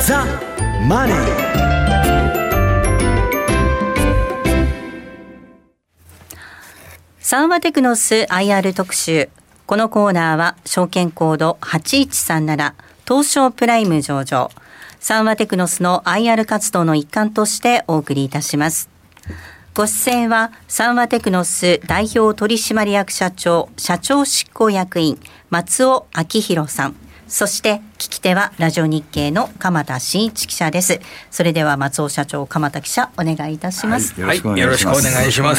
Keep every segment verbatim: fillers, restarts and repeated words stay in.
ザ・マネー。 サンワテクノス アイアール 特集。このコーナーは証券コードはちいちさんなな東証プライム上場、サンワテクノスの アイアール 活動の一環としてお送りいたします。ご出演はサンワテクノス代表取締役社長社長執行役員松尾明弘さん、そして聞き手はラジオ日経の鎌田新一記者です。それでは松尾社長、鎌田記者、お願いいたします。 はい、よろしくお願いします。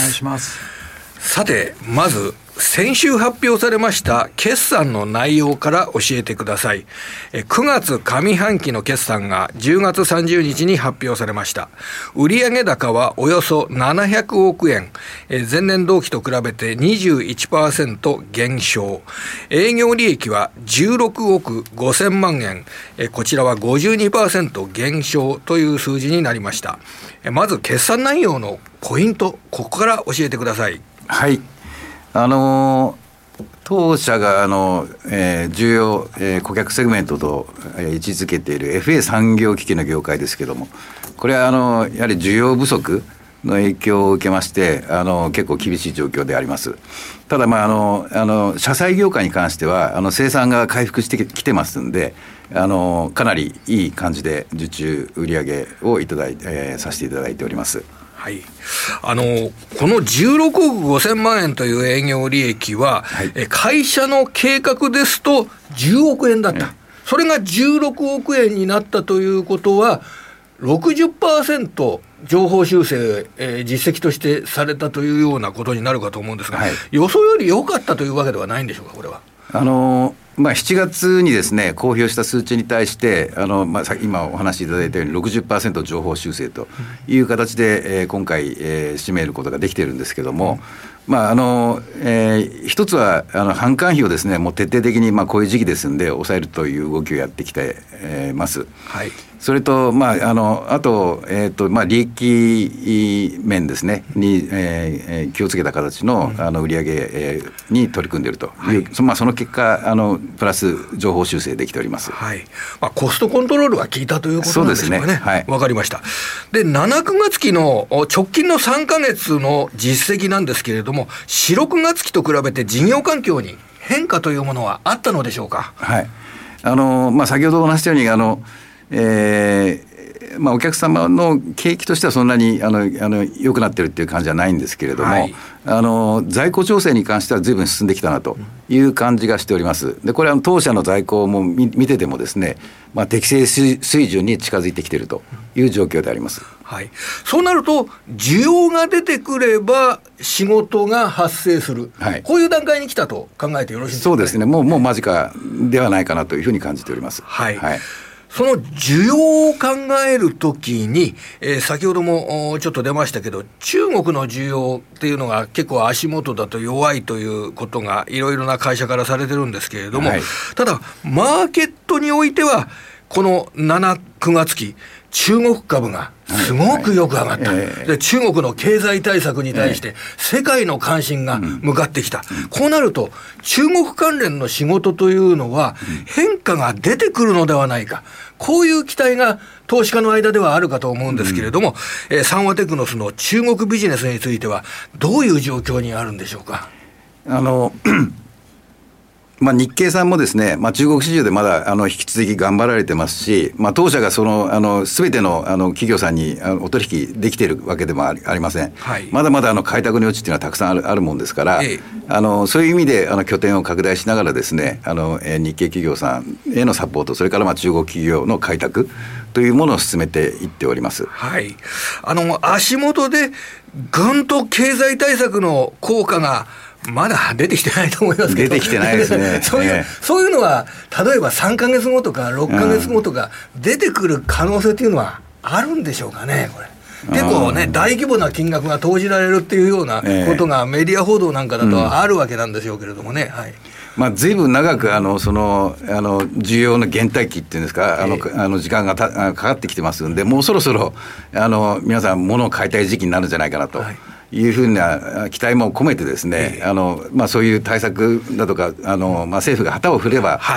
さて、まず先週発表されました決算の内容から教えてください。くがつ上半期の決算がじゅうがつさんじゅうにちに発表されました。売上高はおよそななひゃくおくえん、前年同期と比べて にじゅういちパーセント 減少。営業利益はじゅうろくおくごせんまんえん、こちらは ごじゅうにパーセント 減少という数字になりました。まず決算内容のポイント、ここから教えてください。 はい、あのー、当社があの、えー、重要、えー、顧客セグメントと、えー、位置づけている エフエー 産業機器の業界ですけども、これはあのやはり需要不足の影響を受けまして、あの結構厳しい状況であります。ただ、まあ、あのあの車載業界に関してはあの生産が回復してきてますんで、あのかなりいい感じで受注売上をいただい、えー、させていただいております。 はい、あのこのじゅうろくおくごせんまんえんという営業利益は、はい、会社の計画ですとじゅうおくえんだった、それがじゅうろくおくえんになったということは ろくじゅっパーセント 情報修正、えー、実績としてされたというようなことになるかと思うんですが、はい、予想より良かったというわけではないんでしょうか。これはあのまあ、しちがつにですね公表した数値に対してあの、まあ、今お話しいただいたように ろくじゅっパーセント 情報修正という形で、えー、今回、えー、占めることができているんですけども、うん、まああのえー、一つはあの販管費をですねもう徹底的に、まあ、こういう時期ですんで抑えるという動きをやってきて、えー、ます。はい、それと、まあ、あのあと、えーとまあ、利益面ですねに、えー、気をつけた形 の,、うん、あの売上、えー、に取り組んでいるという、はい、そ, まあ、その結果あのプラス情報修正できております。 はい、まあ、コストコントロールが効いたということなんでしょうかね。そうですね、はい、分かりました。でなな、くがつ期の直近のさんかげつの実績なんですけれども、よん、ろくがつ期と比べて事業環境に変化というものはあったのでしょうか。 はい、あのまあ、先ほどお話したようにあのえーまあ、お客様の景気としてはそんなにあのあの良くなってるっていう感じはないんですけれども、はい、あの在庫調整に関しては随分進んできたなという感じがしております。でこれは当社の在庫も 見, 見ててもですね、まあ、適正水準に近づいてきているという状況であります。 はい、そうなると需要が出てくれば仕事が発生する、はい、こういう段階に来たと考えてよろしいですか。 そうですね、もう、もう間近ではないかなというふうに感じております。 はい、はい、その需要を考えるときに、えー、先ほどもちょっと出ましたけど、中国の需要っていうのが結構足元だと弱いということがいろいろな会社からされてるんですけれども、はい、ただマーケットにおいてはこのなな、くがつ期中国株がすごくよく上がった、はいはい、で中国の経済対策に対して世界の関心が向かってきた、うん、こうなると中国関連の仕事というのは変化が出てくるのではないか、こういう期待が投資家の間ではあるかと思うんですけれども、うん、えー、サンワテクノスの中国ビジネスについてはどういう状況にあるんでしょうか。 あのまあ、日経さんもですね、まあ、中国市場でまだあの引き続き頑張られてますし、まあ、当社がそのあの全てのあの企業さんにあのお取引できているわけでもあり、ありません、はい、まだまだあの開拓の余地っていうのはたくさんある、あるもんですから、ええ、あのそういう意味であの拠点を拡大しながらですね、あの、えー、日系企業さんへのサポート、それからまあ中国企業の開拓というものを進めていっております。 はい、あの足元でぐんと経済対策の効果がまだ出てきてないと思いますけど、 出てきてないですねそういう、ええ、そういうのは例えばさんかげつごとかろっかげつごとか出てくる可能性というのはあるんでしょうかね。これ結構ね大規模な金額が投じられるっていうようなことがメディア報道なんかだとあるわけなんでしょうけれどもね、はい、 まあ、随分長くあのそのあの需要の減退期っていうんですか、あの、えー、あの時間がたかかってきてますんで、もうそろそろあの皆さん物を買いたい時期になるんじゃないかなと、はい、いうふうな期待も込めてですね、えーあのまあ、そういう対策だとかあの、まあ、政府が旗を振れば、はい、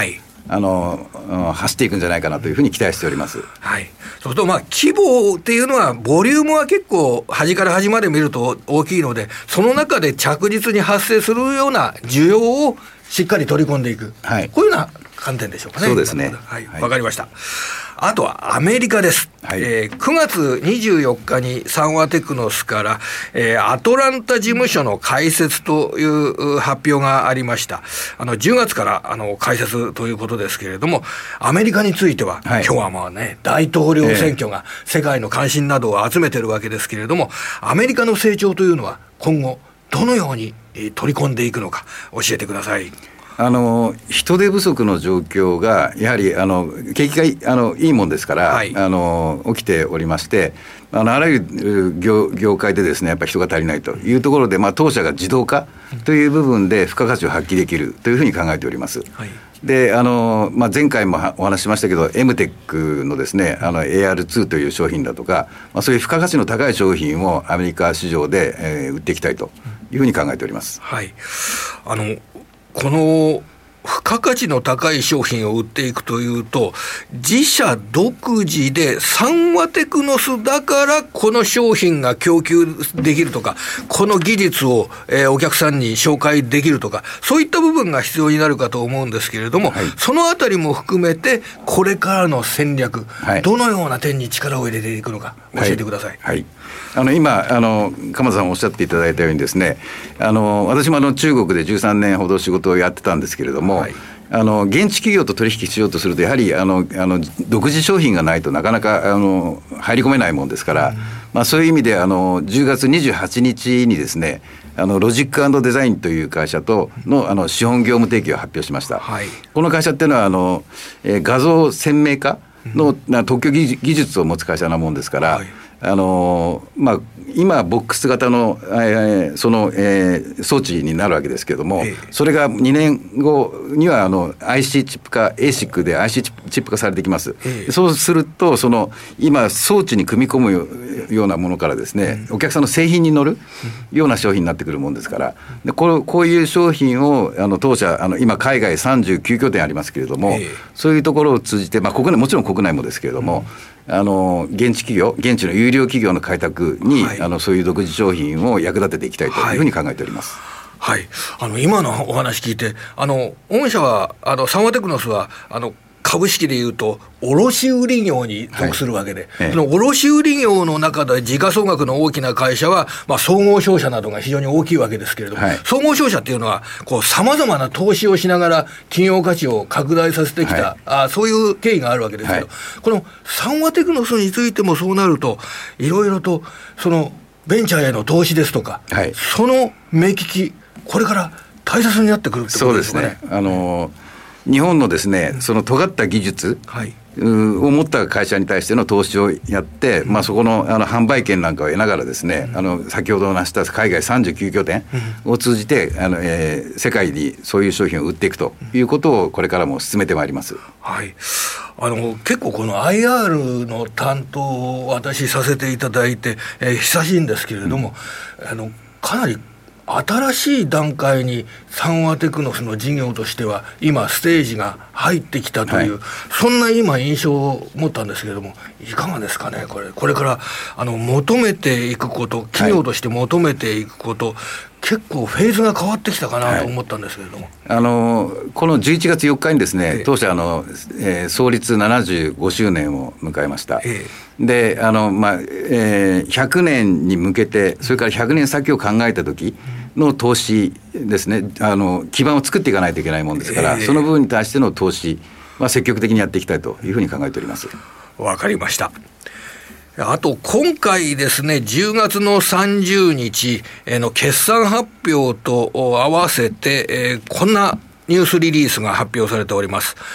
あの走っていくんじゃないかなというふうに期待しております。 はい、そうするとまあ規模っていうのはボリュームは結構端から端まで見ると大きいので、その中で着実に発生するような需要をしっかり取り込んでいく、はい、こういうような観点でしょうかね。 そうですね。 はい、わ、はい、かりました。あとはアメリカです、はい。えー、くがつにじゅうよっかにサンワテクノスから、えー、アトランタ事務所の開設という発表がありました。あのじゅうがつからあの開設ということですけれども、アメリカについては、はい、今日はまあね大統領選挙が世界の関心などを集めているわけですけれども、アメリカの成長というのは今後どのように取り込んでいくのか教えてください。 あの人手不足の状況がやはりあの景気があのいいもんですから、はい、あの起きておりまして、あのあらゆる 業, 業界でですねやっぱり人が足りないというところで、まあ、当社が自動化という部分で付加価値を発揮できるというふうに考えております。はい、であの、まあ、前回もお話ししましたけど エムテック のですねあの エーアールツー という商品だとか、まあ、そういう付加価値の高い商品をアメリカ市場で、えー、売っていきたいというふうに考えております。 はい、あのこの付加価値の高い商品を売っていくというと、自社独自でサンワテクノスだからこの商品が供給できるとか、この技術を、えー、お客さんに紹介できるとか、そういった部分が必要になるかと思うんですけれども、はい、そのあたりも含めてこれからの戦略、はい、どのような点に力を入れていくのか教えてください。 はいはい、あの今あの鎌田さんおっしゃっていただいたようにですね、あの私もあの中国でじゅうさんねんほど仕事をやってたんですけれども、はい、あの現地企業と取引しようとするとやはりあのあの独自商品がないとなかなかあの入り込めないもんですから、うん、まあ、そういう意味であのじゅうがつにじゅうはちにちにですねあのロジック&デザインという会社と の, あの資本業務提携を発表しました。はい、この会社っていうのはあの、えー、画像鮮明化の、うん、特許技術を持つ会社なもんですから、はい、あのまあ、今ボックス型の、えー、その、えー、装置になるわけですけれども、えー、それがにねんごにはあの アイシー チップ化 エーシック で アイシー チップ化されてきます。えー、そうするとその今装置に組み込むようなものからですね、うん、お客さんの製品に乗るような商品になってくるもんですから、で こ, うこういう商品をあの当社あの今海外さんじゅうきゅうきょてんありますけれども、えー、そういうところを通じて、まあ、国内もちろん国内もですけれども、うん、あの現地企業現地の有料企業の開拓に、はい、あのそういう独自商品を役立てていきたいというふうに考えております。 はい、はい、あの今のお話聞いて、あの御社はあのサンワテクノスはあの株式でいうと卸売業に属するわけで、はい、その卸売業の中で時価総額の大きな会社は、まあ、総合商社などが非常に大きいわけですけれども、はい、総合商社っていうのはさまざまな投資をしながら企業価値を拡大させてきた、はい、あそういう経緯があるわけですけど、はい、このサンワテクノスについてもそうなるといろいろとそのベンチャーへの投資ですとか、はい、その目利きこれから大切になってくるってことですかね。 そうですね、あの日本のですねその尖った技術、はい、を持った会社に対しての投資をやって、うん、まあ、そこ の, あの販売権なんかを得ながらですね、うん、あの先ほど話した海外さんじゅうきゅうきょてんを通じて、うん、あのえー、世界にそういう商品を売っていくということをこれからも進めてまいります。 はい、あの結構この アイアール の担当を私させていただいて、えー、久しいんですけれども、うん、あのかなり新しい段階にサンワテクノスの事業としては今ステージが入ってきたという、はい、そんな今印象を持ったんですけれども、いかがですかね。これこれからあの求めていくこと、企業として求めていくこと、はい、結構フェーズが変わってきたかなと思ったんですけれども、はい、 あのこのじゅういちがつよっかにですね、ええ、当社あの、えー、創立ななじゅうごしゅうねんを迎えました。ええ、であの、まあえー、ひゃくねんに向けて、それからひゃくねん先を考えた時の投資ですね、あの基盤を作っていかないといけないもんですから、えー、その部分に対しての投資は積極的にやっていきたいというふうに考えております。 わかりました。あと今回ですね、じゅうがつのさんじゅうにちの決算発表と合わせて、えー、こんなニュースリリースが発表されております。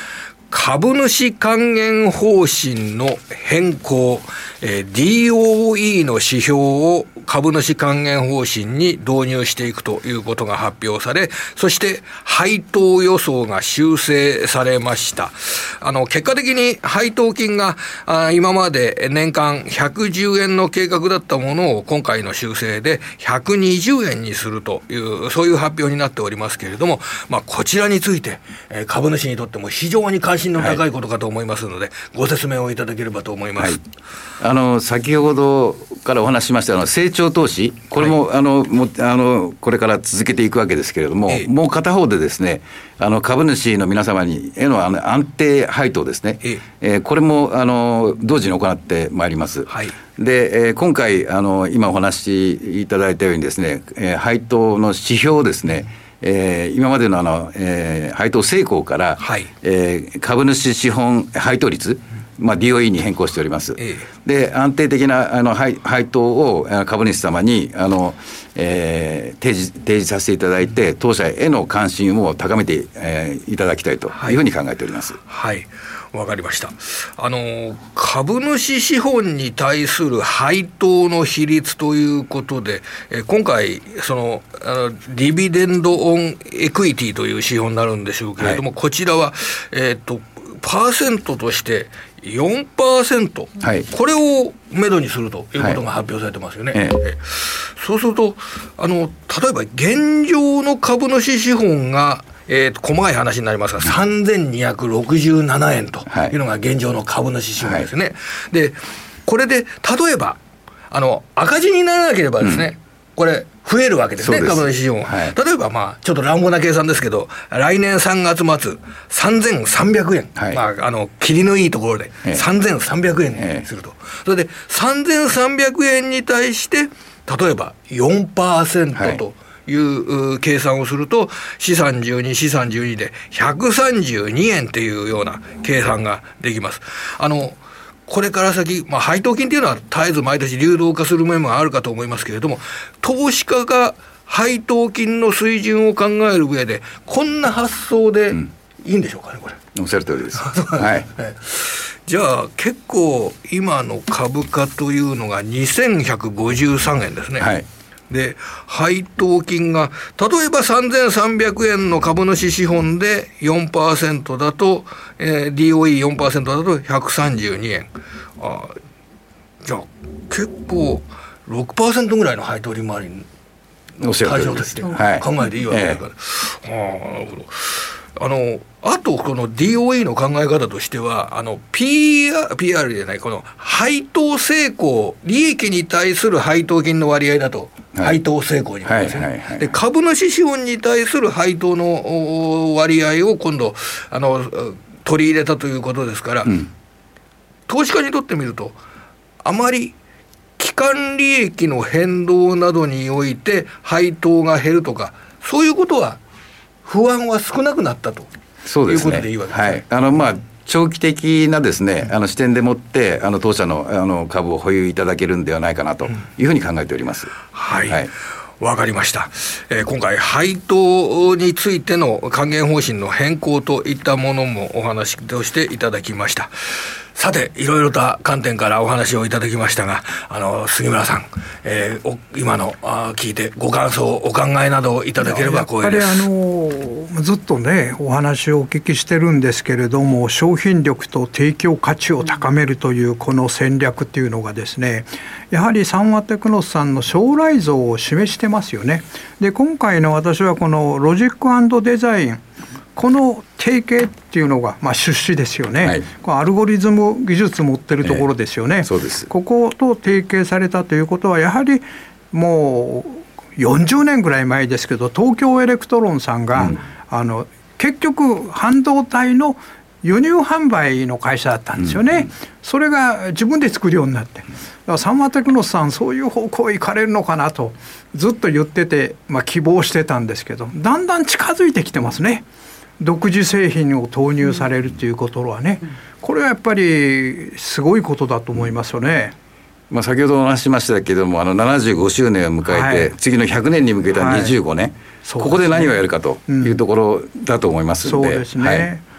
株主還元方針の変更、えー、ディーオーイー の指標を株主還元方針に導入していくということが発表され、そして配当予想が修正されました。あの結果的に配当金があ今まで年間ひゃくじゅうえんの計画だったものを今回の修正でひゃくにじゅうえんにするという、そういう発表になっておりますけれども、まあ、こちらについて、えー、株主にとっても非常に関心の高いことかと思いますので、はい、ご説明をいただければと思います。はい、 あの先ほどからお話ししましたあの成長投資、これも、はい、あのもあのこれから続けていくわけですけれども、ええ、もう片方でですね、あの株主の皆様にへの、あの安定配当ですね、えええー、これもあの同時に行ってまいります。はい、で、えー、今回あの今お話しいただいたようにですね、えー、配当の指標ですね、えー、今までのあの、えー、配当成功から、はい、えー、株主資本配当率、まあ、ディーオーイー に変更しております。ええ、で安定的なあの 配, 配当を株主様にあの、えー、提示、提示させていただいて、当社への関心を高めて、えー、いただきたいというふうに考えております。 はい、はい、わかりました。あの株主資本に対する配当の比率ということで、え今回そのあのディビデンドオンエクイティという指標になるんでしょうけれども、はい、こちらは、えー、とパーセントとしてよんパーセント、はい、これをめどにするということが発表されてますよね。はい、ええ、そうするとあの例えば現状の株主資本がえー、と細かい話になりますがさんぜんにひゃくろくじゅうななえんというのが現状の株主資本ですね。はい、でこれで例えばあの赤字にならなければですね、うん、これ増えるわけですね、株主資本、はい、例えばまあちょっと乱暴な計算ですけど、来年さんがつ末さんぜんさんびゃくえん、はい、まあ、あの切りのいいところでさんぜんさんびゃくえんにすると、それでさんぜんさんびゃくえんに対して例えば よんパーセント と、はい、いう計算をすると資産じゅうに、資産じゅうにでひゃくさんじゅうにえんっていうような計算ができます。あのこれから先、まあ、配当金というのは絶えず毎年流動化する面もあるかと思いますけれども、投資家が配当金の水準を考える上でこんな発想でいいんでしょうかね、これ。 おっしゃる通りです。はい、 じゃあ結構今の株価というのがにせんひゃくごじゅうさんえんですね。はい、で配当金が例えばさんぜんさんびゃくえんの株主資本で よんパーセント だと、えー、ディーオーイーよんパーセント だとひゃくさんじゅうにえん、あじゃあ結構 ろくパーセント ぐらいの配当利回りに対象として考えていいわけですから、はい、あなるほど。あのあとこの ディーオーイー の考え方としてはあの ピーアール, ピーアール じゃないこの配当成功利益に対する配当金の割合だと、はい、配当成功になりますね。はいはいはい、で株主資本に対する配当の割合を今度あの取り入れたということですから、うん、投資家にとってみるとあまり期間利益の変動などにおいて配当が減るとかそういうことは不安は少なくなったということでいいわけですね。はい、あのまあ長期的なですね、あの視点でもってあの当社の、あの株を保有いただけるんではないかなというふうに考えております。うん、 はい。はいわかりました、えー、今回配当についての還元方針の変更といったものもお話としていただきました。さていろいろと観点からお話をいただきましたが、あの杉村さん、えー、今のあ聞いてご感想お考えなどをいただければ光栄です。 やっぱりあのずっとねお話をお聞きしてるんですけれども、商品力と提供価値を高めるというこの戦略っていうのがですね、やはり三和テクノスさんの将来像を示してますよね。で今回の私はこのロジック&デザイン、この提携っていうのが、まあ、出資ですよね。はい、このアルゴリズム技術持ってるところですよね。えー、そうです。ここと提携されたということはやはりもうよんじゅうねんぐらい前ですけど、東京エレクトロンさんが、うん、あの結局半導体の輸入販売の会社だったんですよね。うん、それが自分で作るようになって、だから三和テクノスさんそういう方向へ行かれるのかなとずっと言ってて、まあ、希望してたんですけど、だんだん近づいてきてますね。独自製品を投入されるということはね、これはやっぱりすごいことだと思いますよね。 まあ、先ほどお話ししましたけども、あのななじゅうごしゅうねんを迎えて、はい、次のひゃくねんに向けたにじゅうごねん、はい、ここで何をやるかというところだと思いますので、 そうですね、はい、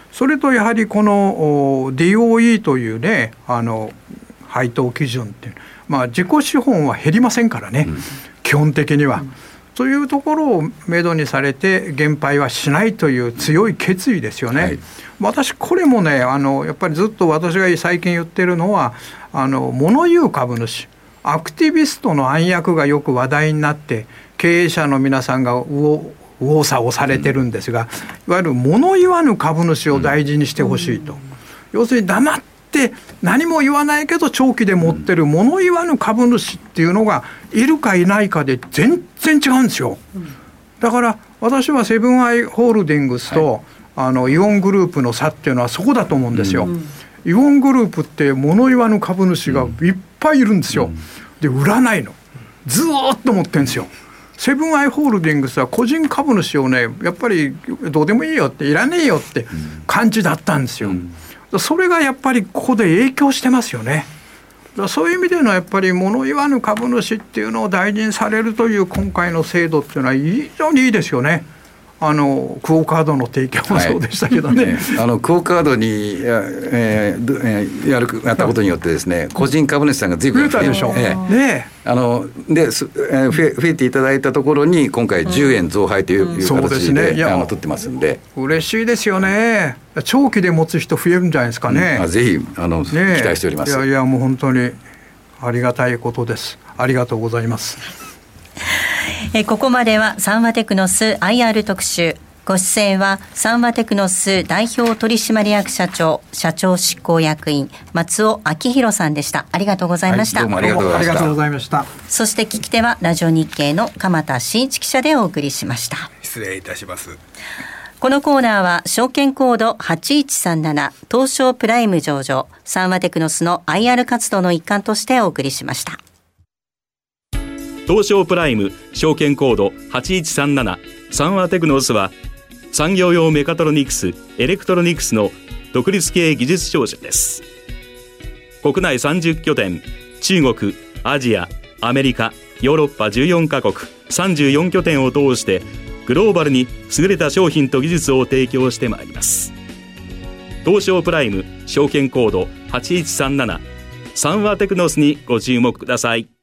それとやはりこの ディーオーイー というねあの配当基準っていう、まあ、自己資本は減りませんからね、うん、基本的には、うん、というところをめどにされて減配はしないという強い決意ですよね、はい、私これもねあのやっぱりずっと私が最近言ってるのはあの物言う株主アクティビストの暗躍がよく話題になって経営者の皆さんが右往左往されてるんですが、いわゆる物言わぬ株主を大事にしてほしいと、うん、要するに黙って何も言わないけど長期で持ってる物言わぬ株主っていうのがいるかいないかで全然違うんですよ。だから私はセブンアイ・ホールディングスと、はい、あのイオングループの差っていうのはそこだと思うんですよ、うん、イオングループって物言わぬ株主がいっぱいいるんですよ、うん、で売らないのずーっと持ってるんですよ。セブンアイ・ホールディングスは個人株主をねやっぱりどうでもいいよっていらねえよって感じだったんですよ、うん、それがやっぱりここで影響してますよね。そういう意味でのやっぱり物言わぬ株主っていうのを大事にされるという今回の制度っていうのは非常にいいですよね。あのクオカードの提供もそうでしたけどね、はい、 あのクオカードにや,、えー、や, るやったことによってですね個人株主さんが随分増えたでしょ、えーね、 あので、えー、増, え増えていただいたところに今回じゅうえん増配という、うん、いう形で、ね、あの取ってますんで嬉しいですよね。長期で持つ人増えるんじゃないですかね、 うん、ぜひあの、ね、期待しております。 いやいやもう本当にありがたいことです。ありがとうございます。 えここまではサンワテクノス アイアール 特集、ご出演はサンワテクノス代表取締役社長社長執行役員松尾明弘さんでした。ありがとうございました、 はい、どうもありがとうございました。 そして聞き手はラジオ日経の鎌田真一記者でお送りしました。 失礼いたします。 このコーナーは証券コードはちいちさんなな東証プライム上場サンワテクノスの アイアール 活動の一環としてお送りしました。 東証プライム証券コードはちいちさんななサンワテクノスは産業用メカトロニクス、エレクトロニクスの独立系技術商社です。国内さんじゅっきょてん、中国、アジア、アメリカ、ヨーロッパじゅうよんカ国、さんじゅうよんきょてんを通してグローバルに優れた商品と技術を提供してまいります。東証プライム証券コードはちいちさんななサンワテクノスにご注目ください。